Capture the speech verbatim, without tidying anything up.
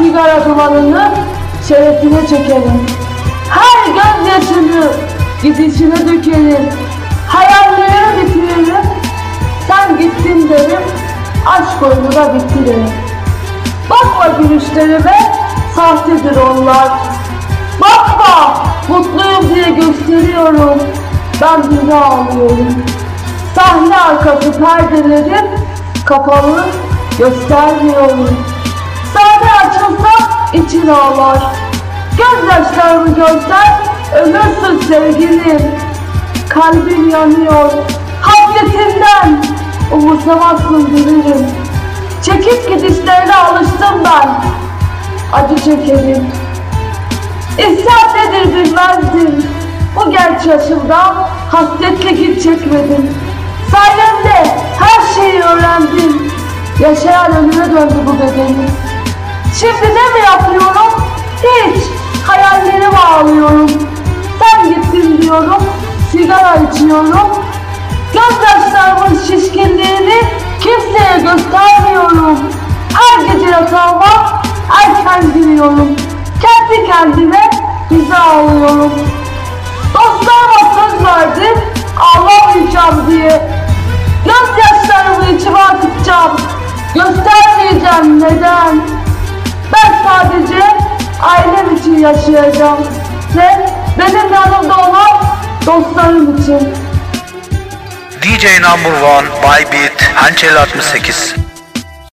sigara dumanını şerefine çekerim. Her gözyaşını gidişine dökerim. Hayallerimi bitiririm. Sen gittin derim, aşk oyunu da bitirir. Bakma gülüşlerime, sahtedir onlar. Bakma, mutluyum diye gösteriyorum. Ben bir ağlıyorum. Sahne arkası perdelerim kapalı, göstermiyorum. Sahne açılsa için ağlar. Gözyaşlarımı görsen ölürsün sevgilim. Kalbim yanıyor hasretinden, umursamazsın bilirim. Çekip gidişlerine alıştım ben, acı çekerim. İsyan nedir bilmezdim, bu genç yaşımda hasretle hiç çekmedim. Sayemde her şeyi öğrendim, yaşayan ölüme döndü bu bedenim. Şimdi ne mi yapıyorum? Hiç, hayallerime ağlıyorum. Sen gittin diyorum, sigara içiyorum. Gözyaşlarımın şişkinliğini kimseye göstermiyorum. Her gece yatağıma erken giriyorum. Kendi kendime bize ağlıyorum. Dostlarıma söz verdim, ağlamayacağım diye. Gözyaşlarımı içime akıtacağım, göstermeyeceğim neden. Ben sadece ailem için yaşayacağım ve benim yanımda olan dostlarım için. D J Number One by Beat Hançer altmış sekiz.